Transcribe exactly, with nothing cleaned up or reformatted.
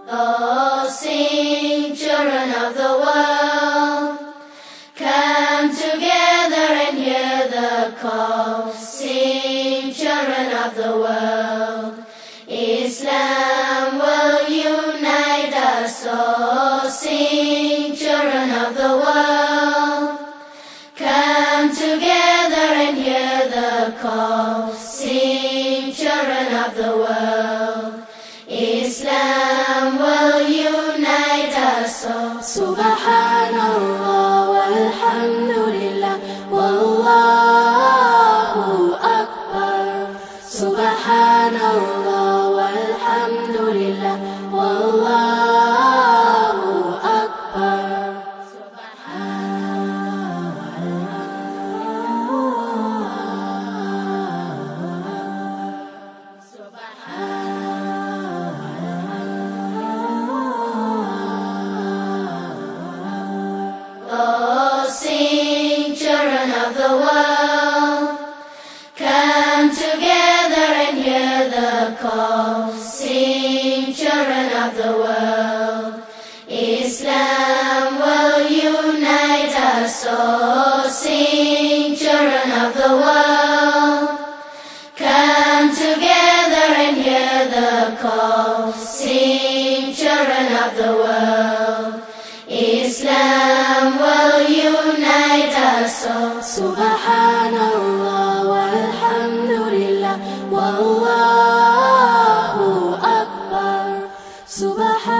Oh, sing, children of the world, come together and hear the call. Sing, children of the world, Islam will unite us all. Sing, children of the world, come together and hear the call. Sing, children of the world, Islam will unite us all. Subhanallah walhamdulillah wallahu akbar. Subhanallah walhamdulillah wallahu akbar. Oh, sing, children of the world, come together and hear the call. Sing, children of the world, Islam will unite us all. Sing, children of the world, come together and hear the call. Sing, children of the world, Islam will unite us all. Subhanallah walhamdulillah wallahu akbar. Subhanallah